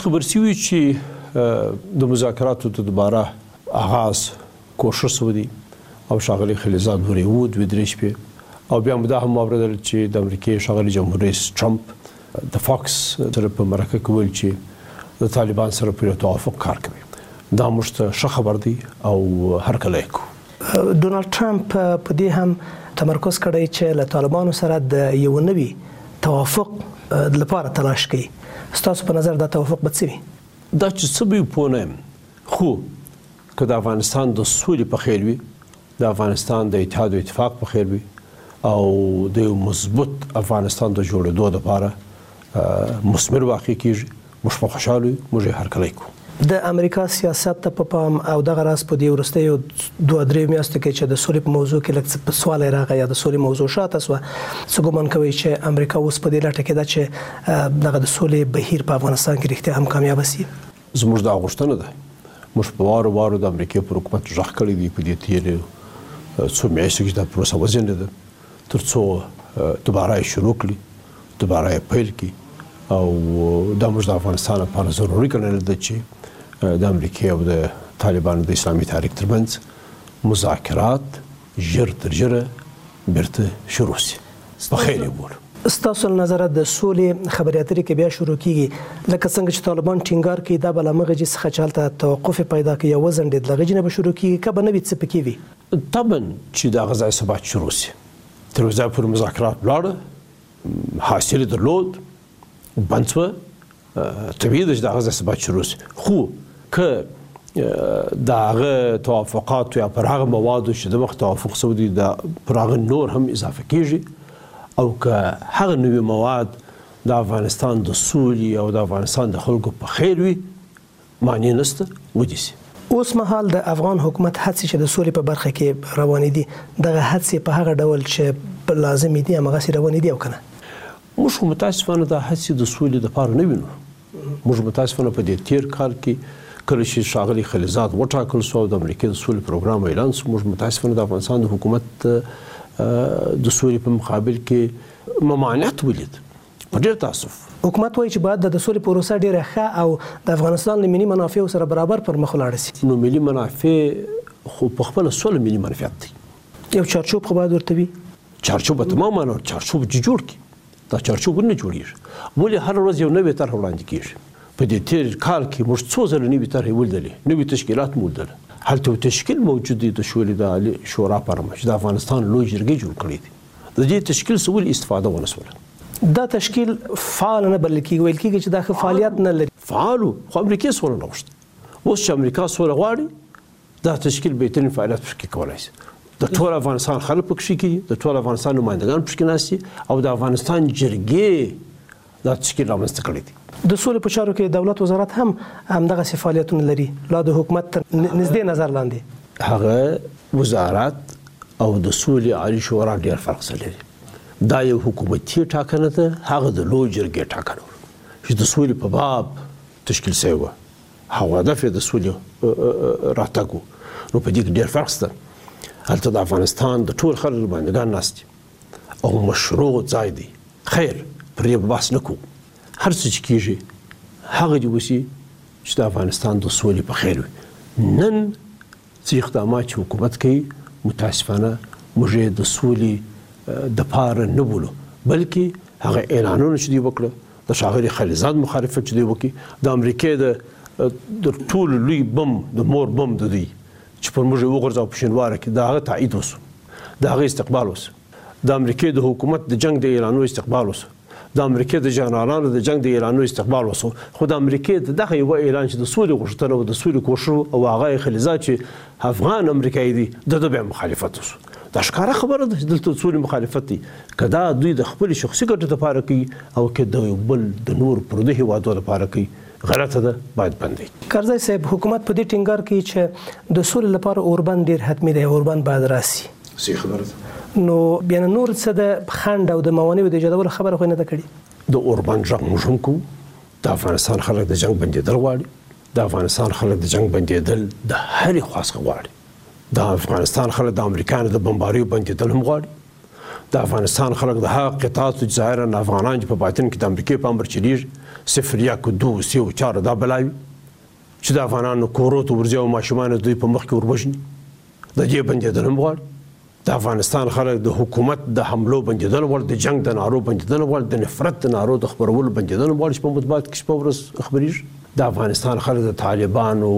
خبر شوي چې د مذاکراتو د دوباره آغاز کوشش ودی او شاغلي خلیزاد وریود ودرېش په او بیا مده هم اوریدل چې د امریکای شاغلي جمهور رئیس ټرمپ د فاکس سره په مرکه کې ویل چې د طالبان سره په توافق کار کوي. دا موږ ښه خبر دی او هرکلی کو. ډونالد ټرمپ په دې هم تمرکز کړی چې له طالبانو سره د یو نوي توافق لپاره تلاش کوي. ستاسو په نظر دا توافق به څه وي؟ دا چې څه به پوه نه یم، خو که د افغانستان د سولې په خیر وي، د افغانستان د اتحاد او اتفاق په خیر وي او د یو مثبت افغانستان د جوړېدو لپاره مثمر واقع کیږي، موږ په خوشحاله یو، موږ یې هرکلی کوو. د امریکا سیاست ته په پام او دغه راز په دې وروستیو 2-3 میاشتو کې چې د سولې په موضوع کې لږ څه سوال راغی یا د سولې موضوع شاته سوه، څه ګمان کوئ چې امریکا اوس په دې لټه کې ده چې دغه د سولې بهیر په افغانستان کې رښتیا هم کامیابه شي؟ زموږ دا غوښتنه ده. موږ په وارو د امریکای پر حکومت غږ کړی دی په دې تېرې څو میاشتو کې دا پروسه وځنډېده تر څو دوباره یې شروع کړي، دوباره یې پیل کړي او دا موږ د افغانستان لپاره ضروري ګڼلې ده چې د امریکای او د طالبانو د اسلامي تحریک ترمنځ مذاکرات ژر تر ژره بیرته شروع شي. په خیر یې بولو. ستاسو له نظره د سولې خبرې اترې کې بیا شروع کیږي، لکه څنګه چې طالبان ټینګار کوي دا به له همغه ځای څخه چې هلته توقف پیدا کوي یا وځنډېد له هغه ځای نه به شروع کیږي که به نه وي څه پکې وي؟ طبعا چې د هغه ځای څخه باید شروع شي. تر یو ځای پورې مذاکرات ولاړه، حاصل یې درلود، بند شوه، طبیعي ده چې د هغه ځای څخه باید شروع شي. خو که د هغه توافقات یا پر هغه موادو چې د مخ توافق شوی دی پر هغه نور هم اضافه کیږي او که هغه نوي مواد د افغانستان د سولې او د افغانستان د خلکو په خیر وي، معنی نشته ودیسي. اوس مهال د افغان حکومت هڅې چې د سولې په برخه کې روانې دي، دغه هڅې په هغه ډول چې لازمي دي همغسې روانې دي او که نه؟ موږ متاسفانه دا هڅې د سولې دپاره نه وینو. موږ متاسفانه په دې تیر کال کې کله چې ښاغلي خلیزاد وټاکل شو او د امریکای د سولې پروګرام اعلان شو، موږ متاسفانه د افغانستان د حکومت د سولې په مقابل کې ممانعت ولید. په ډېر تاسف حکومت وایي چې باید د سولې پروسه ډېره ښه او د افغانستان له ملي منافعو سره برابر پر مخ ولاړه شي. نو ملي منافع خو په خپله سوله ملي منفعت دی. یو چارچوب خو باید ورته وي. چارچوب به تماما چارچوب چې جوړ کړي، دا چارچوب نه جوړېږي. ولې هر ورځ یو نوې طرح وړاندې کېږي؟ په دې تیر کال کې موږ څو ځله نوې طرحې ولیدلې، نوې تشکیلات مو ولیدل. هلته یو تشکیل موجود دی د شوري د عالي شورا پر مخ چې د افغانستان لوی جرګې جوړ کړی دی. د دې تشکیل څه ولې استفاده ونه شوله؟ دا تشکیل فعال نه بلل کېږي، ویل کېږي چې دا ښه فعالیت نه لري. فعالو خو امریکا سوله نه غوښته. اوس چې امریکا سوله غواړي، دا تشکیل بهترین فعالیت پکې کولی شي. د ټول افغانستان خلک پکې کېږي، د ټول افغانستان نمایندګان پکې ناست دي او د افغانستان جرګې دا تشکیل رامنځته کړی دی. د سولې په چارو کې دولت وزارت هم همدغسې فعالیتونه لري، لا د حکومت تر نږدې نظر لاندې. هغه وزارت او د سولې عالي شورا ډېر فرق سره لري. دا یو حکومتي ټاکنه ده، هغه د لوی جرګې ټاکنه وه چې د سولې په باب تشکیل شوی وه. هغه هدف یې د سولې راتګ و. نو په دې کې ډېر فرق شته. هلته د افغانستان د ټول خلک نمایندګان ناست دي او مشروع ځای دی. خیر پر دې بحث نه کوو. هر څه چې کېږي هغه دې وشي چې د افغانستان د سولې په خیر وي. نن څه اقدامات چې حکومت کوي، متاسفانه موږ یې د سولې دپاره نه بولو، بلکې هغه اعلانونه چې دوی وکړه، د ښاغلي خلیزاد مخالفت چې دوی وکړي، د امریکای د ټولو لوی بم د مور بم د دوی چې پر موږ یې وغورځاو په شینواره کې، د هغه تایید وسو، د هغه استقبال وسو. د امریکای د حکومت د جنگ د اعلانونو استقبال وسو، د امریکای د جنرالانو د جنگ د اعلانونو استقبال وسو. خو د امریکای دغه یو اعلان چې د سولې غوښتنه او د سولې کوښښ او هغه خلیزاد چې افغان امریکایي دي، د بیا مخالفت وسو. دا ښکاره خبره ده چې دلته سولې مخالفت دی. که دا دوی د خپل شخصي ګټو لپاره کوي او که د یو بل د نور پردي هېوادو لپاره کوي، غلطه ده، باید بند وي. کرزی صاحب، حکومت په دې ټینګار کوي چې د سولې لپاره اوربند ډېر حتمي دی، اوربند باید راسي. صحیح خبره ده. نو بیا نور څه د خنډ او د موانعو د ایجادولو خبره خو نه ده کړې. د اوربند غږ موږ هم کوو. د افغانستان خلک د جنګ بندېدل غواړي. د افغانستان خلک د جنګ بندېدل د هرې خوا څخه غواړي. د افغانستان خلک د امریکایانو د بمباریو بندېدل هم غواړي. د افغانستان خلک د هغه قطعاتو چې ظاهراً افغانان چې په باطن کې د امریکای په امر چلیږي، صفریا کدو سیو 4 دا بلاوي چې د افغانانو کورو ته ورځي او ماشومان دوی په مخ کې وربشني د دې بندیدل غواړي د افغانستان خلک د حکومت د حملو بندیدل غواړي د جنگ د نارو بندیدل غواړي د نفرت د نارو د خبرولو بندیدل غواړي چې په مطبوعات کې په ورځ خبريږي د افغانستان خلک د طالبانو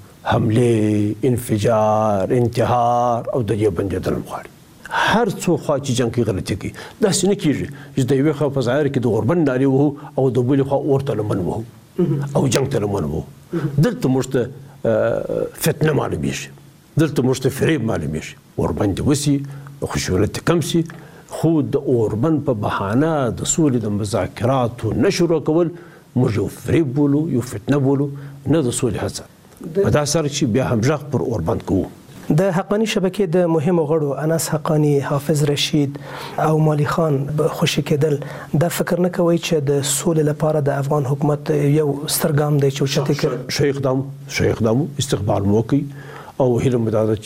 حمله انفجار انتحار او د دې بندیدل غواړي هر څو خوا چې جنگ کې غلطي کوي دا څنګه کیږي چې د یوې خوا په ظاهر کې د اوربند ناري وو او د بلې خوا اورته لمن وو او جنگ ته لمن وو دلته موږ فتنه معلومیږي دلته موږ ته فریب معلومیږي اوربند وسی خشونت کم سي خو د اوربند په بهانه د سولې د مذاکراتو نشرو کول موږ یو فریب بولو یو فتنه بولو نه د سولې هڅه په دا سره چې بیا هم ځخ پر اوربند کوو د حقانی شبکې د مهمو غړو انس حقانی حافظ رشید او مالی خان خوشی کېدل دا فکر نه کوي چې د سولې لپاره د افغان حکومت یو سترګام دی چې چته کې شیخ دام استقبال موکي او هیله مداده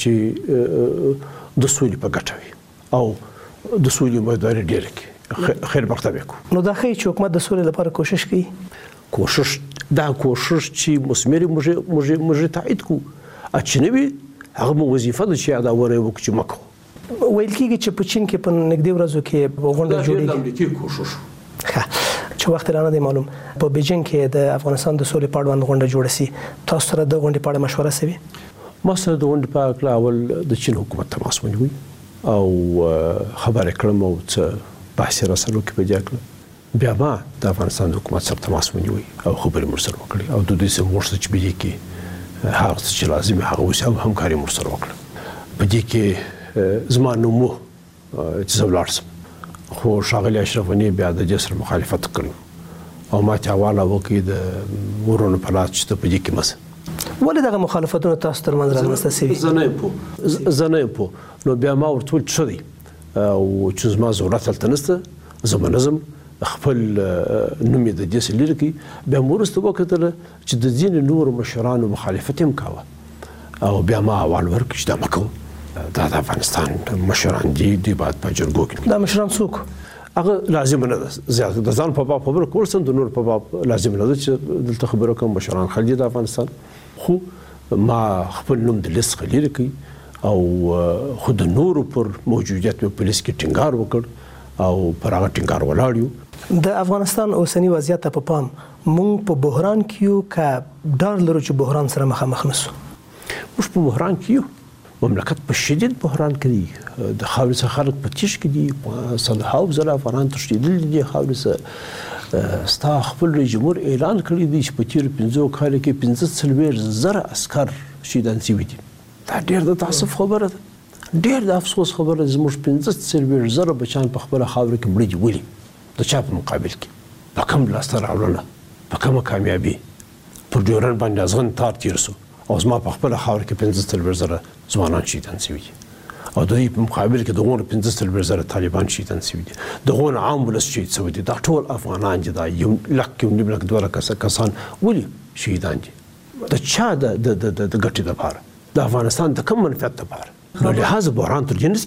چې د سولې په ګټه وي او د سولې مداري ډیر کې خیر بخته وکړو نو دا خی چې حکومت د سولې لپاره کوشش کوي کوشش چې مسمر موږ تایید کو اچنوي هغه وظیفه د چې دا وره وکړي مکو ویل کېږي چې په چین کې په نږدې ورځو کې غونډه جوړیږي د امریکای کوشش چې وخت رانه دی معلوم په بیجینګ کې د افغانستان د سولې په اړه غونډه جوړه سي تاسو سره د غونډې په اړه مشوره سوي مسله د غونډې په اړه اول د چین حکومت تماس ونیوي او خبرې کړم او څه بحث را سره وکړي په ځکه بیا ما د افغانستان حکومت سره تماس ونیوي او خبرې مرسته وکړي او د دې سره مرسته چې بيجي کې هغه چې لازم هغه وسه همکاري مرسته وکړه په دې کې زمانو مو چې زولارسم خو شاغلی اشرف غنی بیا د جسر مخالفت کړو او ما ته حواله وکړي د ورونو په لاس چې په دې کې مس ولې دغه مخالفتونه تاسو ترمنځ رامنځته شوي زنه په نو بیا ما ورته څه دي او چې زما ضرورت تلنسته زمانزم خپل نومې د جسر لري کې بیا مرسته وکړه چې د ځین نور مشرانو مخالفت هم کاوه او بیا ما اول ورک چې دا مکو دا د افغانستان مشران دي بعد په جرګو کې دا مشران څوک هغه لازم نه ده زیات د ځان په باب خبره کول سم د نور په باب لازم نه ده چې دلته خبره کوم مشران خلک د افغانستان خو ما خپل نوم د لیست خلیر کی او خود نور پر موجودیت په پولیس کې ټینګار وکړ او پر هغه ټینګار ولاړیو د افغانستان اوسنی وضعیت په پام مونږ په بحران کې یو کا ډار لرو چې بحران سره مخامخ نشو موږ په بحران کې یو مملکت په شدید بحران کې دی د خاورې څخه خلک په تیش کې دي صدهاو زره افغانان تښتېدلي دي خاورې څخه ستا خپل جمهور اعلان کړی دی چې په تیرو 15 کالو کې 45 زره عسکر شهیدان شوي دي دا ډېر د تاسف خبره ده ډېر د افسوس خبره ده زموږ 45 زره بچیان په خپله خاوره کې مړه دي ولې د چا په مقابل کې په کوم لاسته راوړنه په کومه کامیابي پر ډیورنډ باندې ازغن تار تیر سو او زما په خپله خاوره کې 45 زره ځوانان شهیدان شوي دي او د دې په مقابل کې دغه 45 زره طالبان شهیدان شوي دي دغه عام ولس شهید شوي دي دا ټول افغانان دي دا یو لک یو نیم لک دوه لک کسان ولې شهیدان دي د چا د ګټې لپاره د افغانستان د کوم منفعت لپاره نو لهدا بحران تر جنس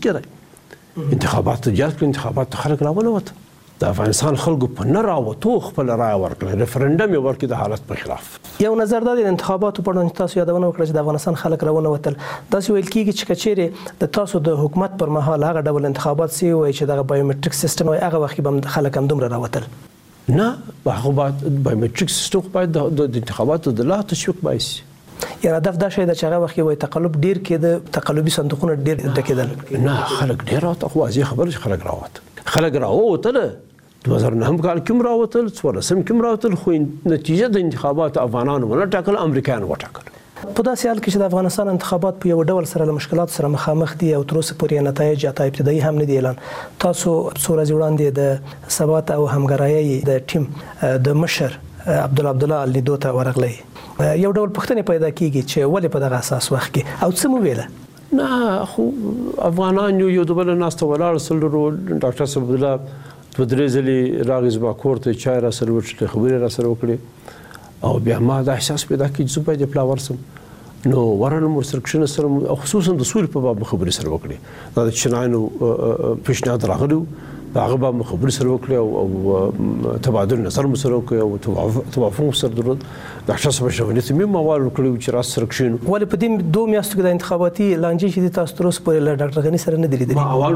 کېږي انتخابات جات انتخابات خلک راونه وته د افغانستان خلکو په نه راوتو خپل رائے ورکړه ریفرندم یې ورکړ د حالت په خلاف یو نظر د انتخاباتو په اړه تاسو یادونه وکړه چې د افغانستان خلک راونه وتل تاسو ویل کیږي چې کچېره د تاسو د حکومت پر مهال هغه ډول انتخابات سی وای چې د بایومټریک سیستم او هغه وخت به خلک هم دومره راوتل نه هغه بعد بایومټریک سیستم باید د انتخاباتو د لا تشویق بایسي یا هدف دا شي چې هغه وخت وای تقلب ډیر کې د تقلبي صندوقونو ډیر ډکېدل نه خلک ډیر راوته خو ځي خبر خلک راوته خلک راوته 2009 کال کې راوتل 2014 کې راوتل خو نتیجه د انتخابات افغانانو ونه ټاکل امریکایان وټاکل په داسې حال کې چې د افغانستان انتخابات په یو ډول سره له مشکلات سره مخامخ دي او تر اوسه پورې نتایج اته ابتدایي هم نه دي اعلان تاسو څو ورځې وړاندې د ثبات او همغږۍ د ټیم د مشر عبدالله لیدو ته ورغلی یو ډول پوښتنه پیدا کیږي چې ولې په دغه اساس وخت کې او څه مو ویله نه خو افغانان یو د بل ناس ته ولاړ سره ډاکټر صاحب الله په درې ځلې راغی زما کور ته چای را سره وچلې خبرې را سره وکړې او بیا ما دا احساس پیدا کړ چې زه باید پلا ورسم نو ورنم ورسره سره خصوصا د سولې په باب خبرې سره وکړې دا د چینایانو پیشنهاد راغلی هغه به خبرې سره وکړي او تبادل نظر مو سره وکړي او توافق سره درلود ډاکټر صاحب اشرف غني ته مې موال وکړي چې راس سره کښینو ولې په دې 2 میاشتو کې د انتخاباتي لانجې چې تاسو تر اوسه پورې له ډاکټر غني سره نه دی لیدلي ما موال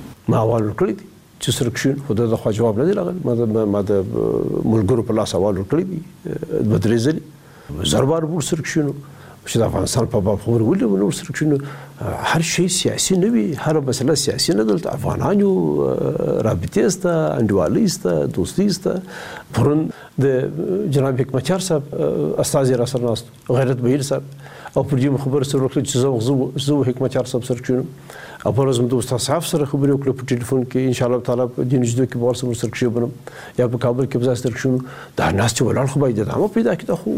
وکړي چې سره کښینو خو د خو جواب نه دی راغلی ما د ملګرو په لاس حوال وکړي بدرې ځلې زربار ورسره کښینو چې د افغانستان په باب خبرې ولې نور سره کښینو هر شی سیاسي نه وي هر مسله سیاسي نه دلته افغانان یو رابطې سته انډیوالۍ سته دوستي سته پرون د جناب حکمتیار صاحب استازي را سره ناست غیرت بهیر صاحب او پر دې خبر سره وکړه چې زه حکمتیار صاحب سره کښینم او پر ورځ د استاد صاحب سره خبرې وکړه په ټلیفون کې ان شاء الله تعالی په دې نږدې کې به سره کښینم یا په کابل کې به سره کښینم دا ناس چې ولاړ خو باید ادامه پیدا کړي خو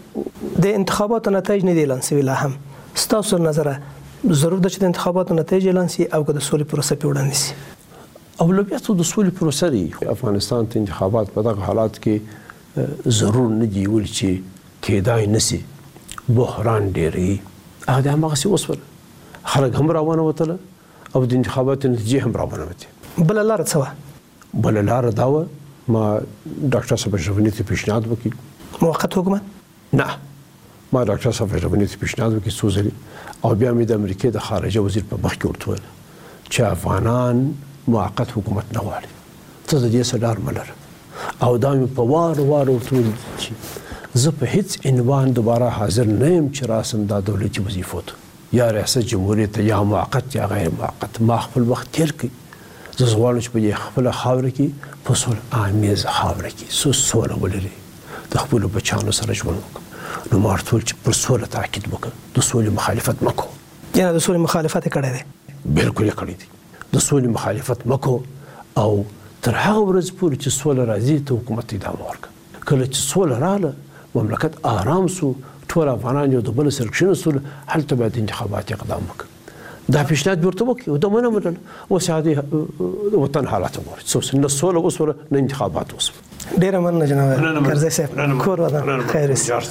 د انتخاباتو نتایج نه دي اعلان شوي لا هم ستاسو نظر ضرور ده چې د انتخاباتو نتایج اعلان شي او که د سولې پروسه په وړاندې شي اولویت د سولې پروسه دی افغانستان ته انتخابات په دغه حالات کې ضرور نه دی ول چې کېدای نسی بحران ډېری هغه هغه څه وسوله خلک هم روانه وته او د انتخاباتو نتیجې هم روانه وته بل لار څه بل لار دا و ما ډاکټر صاحب اشرف غني ته پیشنهاد وکړ موقت حکومت نه ما ډاکټر صاحب اشرف غني ته پیشنهاد وکړ څو ځلې او بیا مې د امریکای د خارجه وزیر په مخ کې ورته ویل چې افغانان موقت حکومت نه غواړي ته د دې څه ډار مه لره او دا مې په وار ورته ویل چې زه په هیڅ عنوان دوباره حاضر نه یم چې راسم دا دولتي وظیفو ته یا ریاست جمهوریت یا موقت یا غیر موقت ما خپل وخت تیر کړ زه غواړم چې په دې خپل خاوره کې په صلح آمیز خاوره کې سوله ولري د خپل بچانو سره ژوند وکړم نو ما ورته ویل چې پر سوله تاکید وکړه د سولې مخالفت مکو یعنې د سولې مخالفت یې کړی دی بالکل یې کړی دی د سولې مخالفت مکو او تر هغه ورځ پورې چې سوله راځي ته حکومت ادامه ورکړه کله چې سوله رااله مملکت آرام سو ټول افغانان یو د بل سره کښېنستل هلته باید انتخابات اقدام وکړي دا پیشنهاد ورته وکړي او دا منه منله اوس عادي وطن حالات وګورئ نه سوله وسوله نه انتخابات وسوه ډېره مننه جناب کرزی صاحب کور ودان خیر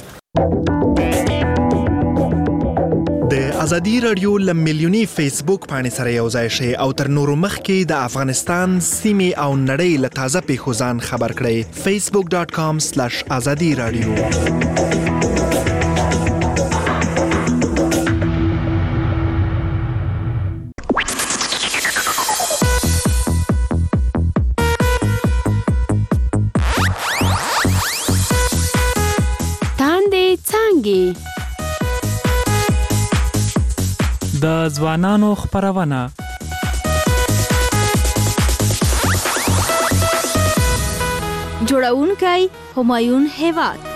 د ازادي رادیو لمیلیونی فیسبوک باندې سره یو ځای شئ او تر نورو مخکې د افغانستان سیمې او نړۍ له تازه پیښو ځان خبر کړئ facebook.com/azadi radio د ځوانانو خپرونه جوړونکی همایون هیواد